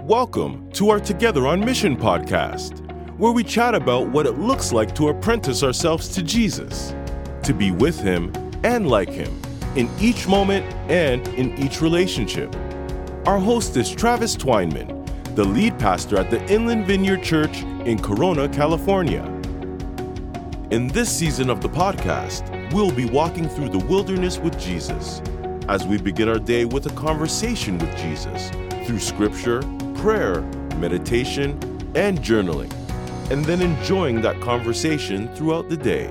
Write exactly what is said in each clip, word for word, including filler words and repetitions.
Welcome to our Together on Mission podcast, where we chat about what it looks like to apprentice ourselves to Jesus, to be with Him and like Him in each moment and in each relationship. Our host is Travis Twineman, the lead pastor at the Inland Vineyard Church in Corona, California. In this season of the podcast, we'll be walking through the wilderness with Jesus as we begin our day with a conversation with Jesus through scripture, prayer, meditation, and journaling, and then enjoying that conversation throughout the day.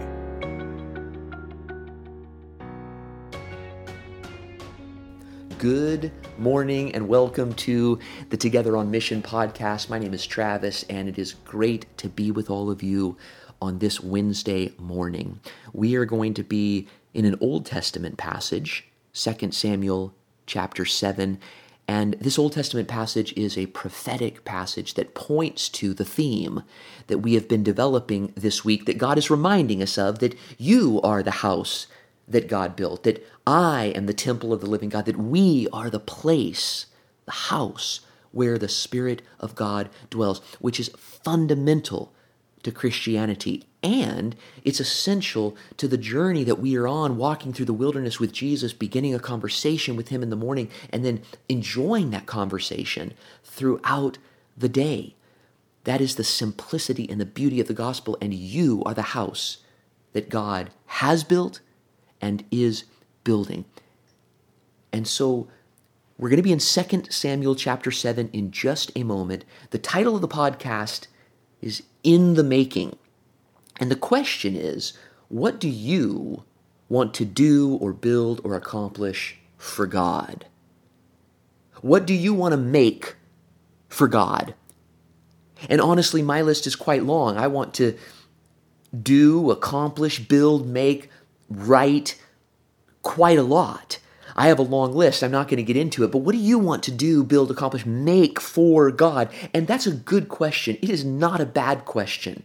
Good morning and welcome to the Together on Mission podcast. My name is Travis, and it is great to be with all of you on this Wednesday morning. We are going to be in an Old Testament passage, Second Samuel chapter seven, and this Old Testament passage is a prophetic passage that points to the theme that we have been developing this week, that God is reminding us of, that you are the house that God built, that I am the temple of the living God, that we are the place, the house where the Spirit of God dwells, which is fundamental to Christianity, and it's essential to the journey that we are on, walking through the wilderness with Jesus, beginning a conversation with Him in the morning, and then enjoying that conversation throughout the day. That is the simplicity and the beauty of the gospel, and you are the house that God has built and is building. And so we're going to be in Second Samuel chapter seven in just a moment. The title of the podcast is In the Making. And the question is, what do you want to do or build or accomplish for God? What do you want to make for God? And honestly, my list is quite long. I want to do, accomplish, build, make, write quite a lot. I have a long list. I'm not going to get into it, but what do you want to do, build, accomplish, make for God? And that's a good question. It is not a bad question,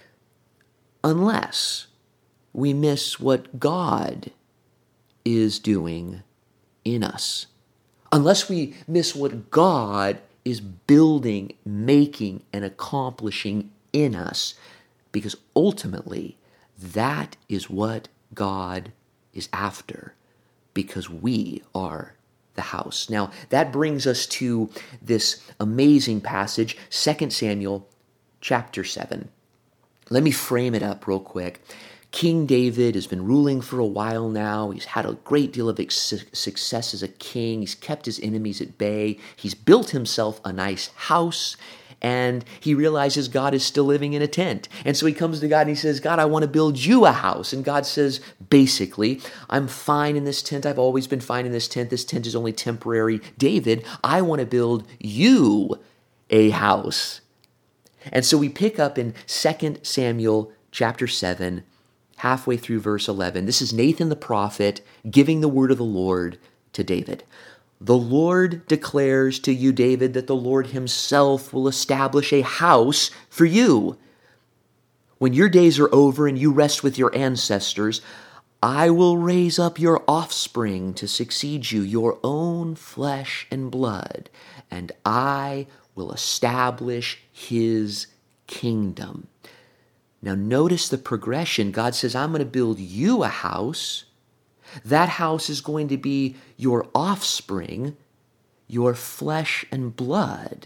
unless we miss what God is doing in us. Unless we miss what God is building, making, and accomplishing in us, because ultimately, that is what God is after, because we are the house. Now, that brings us to this amazing passage, Second Samuel chapter seven. Let me frame it up real quick. King David has been ruling for a while now. He's had a great deal of success as a king. He's kept his enemies at bay. He's built himself a nice house, and he realizes God is still living in a tent. And so he comes to God and he says, God, I want to build you a house. And God says, basically, I'm fine in this tent. I've always been fine in this tent. This tent is only temporary. David, I want to build you a house. And so we pick up in Second Samuel chapter seven, halfway through verse eleven. This is Nathan the prophet giving the word of the Lord to David. The Lord declares to you, David, that the Lord Himself will establish a house for you. When your days are over and you rest with your ancestors, I will raise up your offspring to succeed you, your own flesh and blood, and I will establish His kingdom. Now notice the progression. God says, I'm going to build you a house. That house is going to be your offspring, your flesh and blood.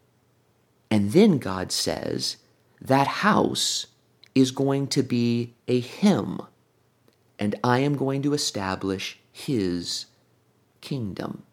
And then God says, that house is going to be a him, and I am going to establish His kingdom.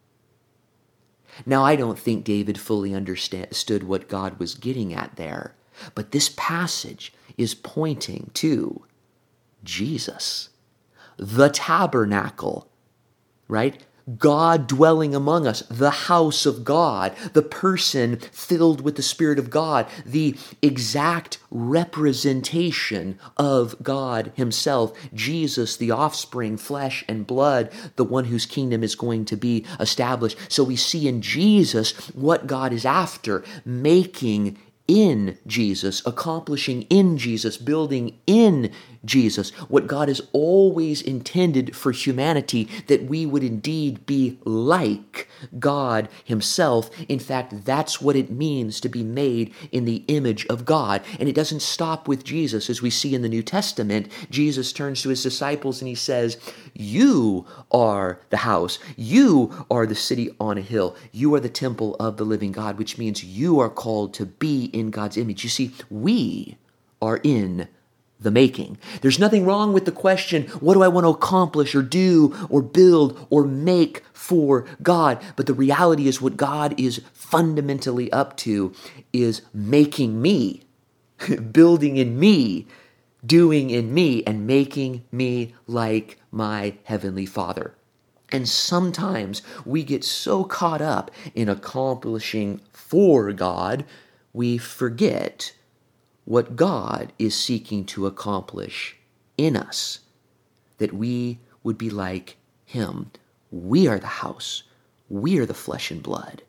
Now, I don't think David fully understood what God was getting at there, but this passage is pointing to Jesus, the tabernacle, right? God dwelling among us, the house of God, the person filled with the Spirit of God, the exact representation of God Himself, Jesus, the offspring, flesh and blood, the one whose kingdom is going to be established. So we see in Jesus what God is after, making in Jesus, accomplishing in Jesus, building in Jesus, what God has always intended for humanity, that we would indeed be like God himself. In fact, that's what it means to be made in the image of God. And it doesn't stop with Jesus. As we see in the New Testament, Jesus turns to his disciples and he says, you are the house, you are the city on a hill, you are the temple of the living God, which means you are called to be in God's image. You see, we are in the making. There's nothing wrong with the question, what do I want to accomplish or do or build or make for God? But the reality is what God is fundamentally up to is making me, building in me, doing in me, and making me like my Heavenly Father. And sometimes we get so caught up in accomplishing for God, we forget what God is seeking to accomplish in us, that we would be like him. We are the house. We are the flesh and blood.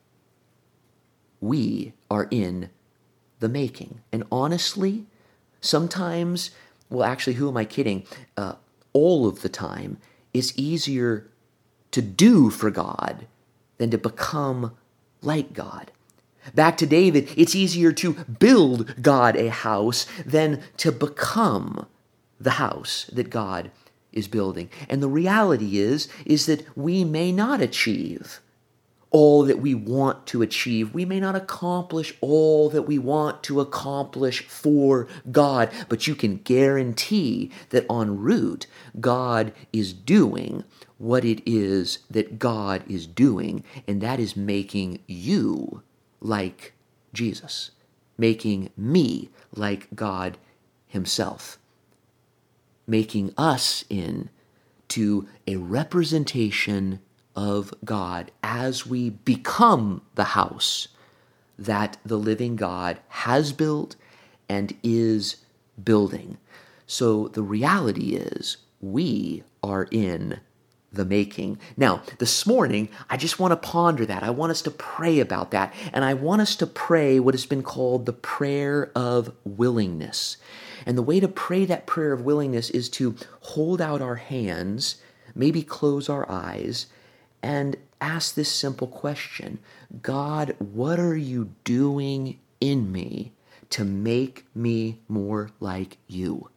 We are in the making. And honestly, sometimes, well, actually, who am I kidding? Uh, all of the time, it's easier to do for God than to become like God. Back to David, it's easier to build God a house than to become the house that God is building. And the reality is, is that we may not achieve all that we want to achieve. We may not accomplish all that we want to accomplish for God, but you can guarantee that en route, God is doing what it is that God is doing, and that is making you like Jesus, making me like God himself, making us into a representation of God as we become the house that the living God has built and is building. So the reality is we are in the making. Now, this morning, I just want to ponder that. I want us to pray about that. And I want us to pray what has been called the prayer of willingness. And the way to pray that prayer of willingness is to hold out our hands, maybe close our eyes, and ask this simple question: God, what are you doing in me to make me more like you?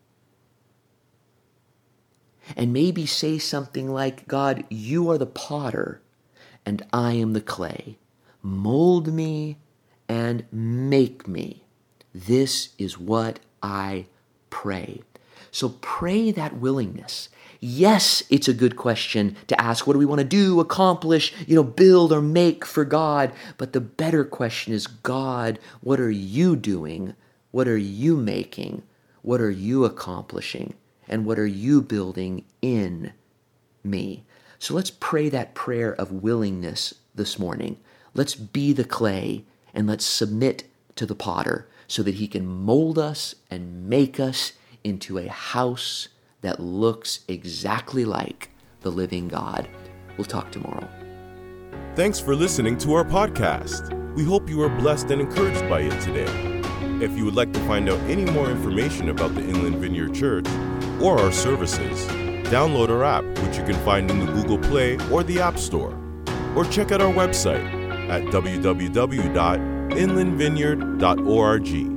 And maybe say something like, God, you are the potter and I am the clay. Mold me and make me. This is what I pray. So pray that willingness. Yes, it's a good question to ask, what do we want to do, accomplish, you know, build or make for God? But the better question is, God, what are you doing? What are you making? What are you accomplishing? And what are you building in me? So let's pray that prayer of willingness this morning. Let's be the clay and let's submit to the potter so that he can mold us and make us into a house that looks exactly like the living God. We'll talk tomorrow. Thanks for listening to our podcast. We hope you are blessed and encouraged by it today. If you would like to find out any more information about the Inland Vineyard Church or our services, download our app, which you can find in the Google Play or the App Store, or check out our website at w w w dot inland vineyard dot org.